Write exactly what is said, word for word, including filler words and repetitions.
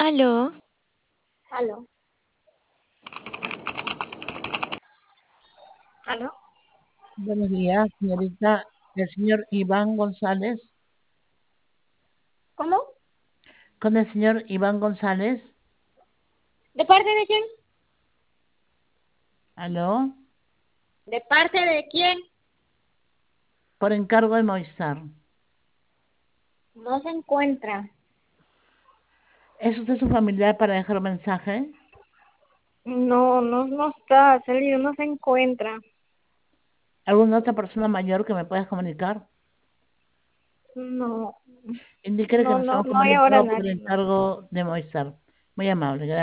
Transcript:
Aló, Aló, aló. Buenos días, señorita. El señor Iván González. ¿Cómo? Con el señor Iván González. ¿De parte de quién? ¿Aló? ¿De parte de quién? Por encargo de Movistar. No se encuentra. ¿Es usted su familiar para dejar un mensaje? No, no, no está, ha salido, no se encuentra. ¿Alguna otra persona mayor que me puedas comunicar? No, Indíquele que no, nos no, hemos no hay ahora comunicado por nadie, no. encargo de Movistar. Muy amable, gracias.